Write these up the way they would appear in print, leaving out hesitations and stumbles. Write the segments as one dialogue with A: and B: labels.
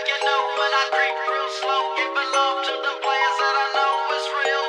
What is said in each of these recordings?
A: like you know when I creep real slow, giving love to the players that I know is real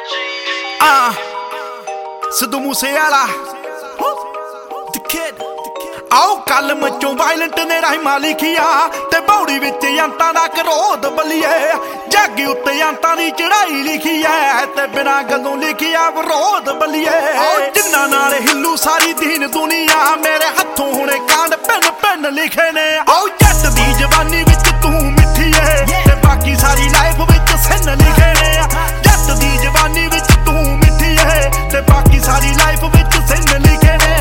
A: G.
B: Sidhu Moosewala, the kid. आओ कलम चों violent ने राहिमा लिखिया ते बौड़ी विच अंतां दा करोध बलिए जग उत्ते अंतां दी चढ़ाई लिखी है ते बिना गल्लों लिखिया विरोध बलिए जिन्ना नाल हिल्लू सारी दीन दुनिया मेरे हत्थों हुणे कांड पिन पिन लिखे ने आओ जट दी जवानी विच तू मिठी है ते बाकी सारी लाइफ विच सिन लिखे ने जट दी जवानी विच तू मिठी है ते बाकी सारी लाइफ विच सिन लिखे ने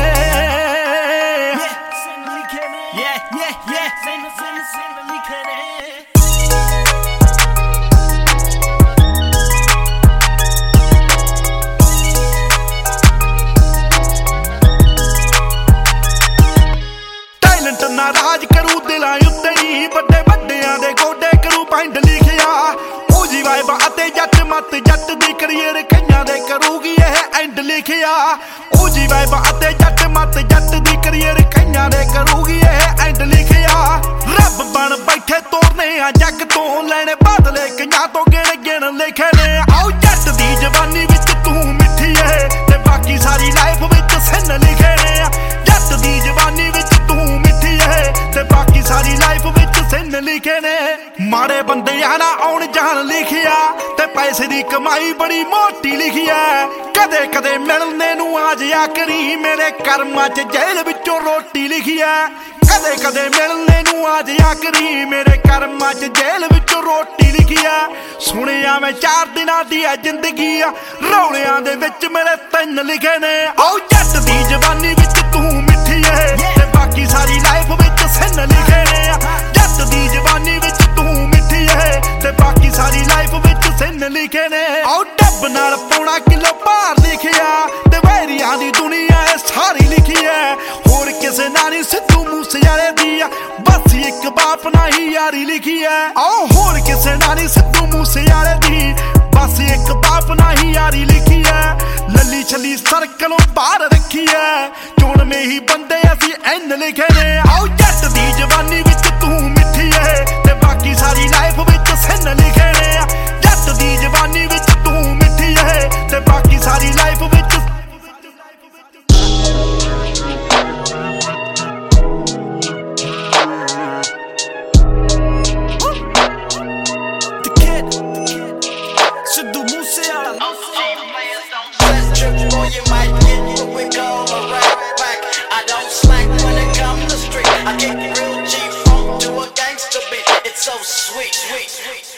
B: ना राज करू दिलां उत्ते नी बड़े बड़ियां दे गोडे करू पैंड लिखिया ओ जी वाइबा अते जट मत जट दी करियर कन्या दे करूगी ये एंड लिखिया ओ जी वाइबा अते जट मत जट दी करियर कन्या दे करूगी ये एंड लिखिया रब बन बैठे तोरने आ जग तो लेने बदले कन्या तो गिण गिण लिखे ने आओ जट दी जवानी विच तू मिठी है ते बाकी सारी लाइफ विच सिन लिखे ने जट दी जवानी विच ते बाकी सारी लाइफ विच सिन लिखे ने माड़े बंदे ना आउण जान लिखिया ते पैसे दी कमाई बड़ी मोटी लिखी है कदे कदे मिलने नू आ जाया करी मेरे कर्मां च जेल विचों रोटी लिखी है कदे कदे मिलने नू आ जाया करी मेरे कर्मां च जेल विचों रोटी लिखी है सुनिया मैं 4 दिनां दी जिंदगी रौलियां दे विच मेरे 3 लिखे ने आओ जट दी जवानी विच तू मिठी है ते बाकी सारी लाइफ विच सिन लिखे ने जट दी जवानी विच तू मिठी है ते बाकी सारी लाइफ विच सिन लिखे ने आओ डब नाल पौना किलो भार लिखिया ते वैरियां दी दुनिया है सारी लिखी है होर किसे नाल नहीं सिद्धू मूसेवाले दी बस एक बाप नाही यारी लिखी है आओ होर किसे नाल नहीं सिद्धू मूसेवाले दी बस एक बाप नाही यारी लिखी है लली छली सर्कलों बाहर रखी है चोण में ही बंदे असी एन लिखे ने आओ जट दी जवानी विच तू मिठी है ते बाकी सारी लाइफ विच सिन लिखे ने जट दी जवानी विच तू मिठी है ते बाकी सारी लाइफ विच Sidhu Moosewala.
A: Boy, you might get what we call a rap back. I don't slack when it comes to street. I get real G funk to a gangster beat. It's so sweet, sweet, sweet.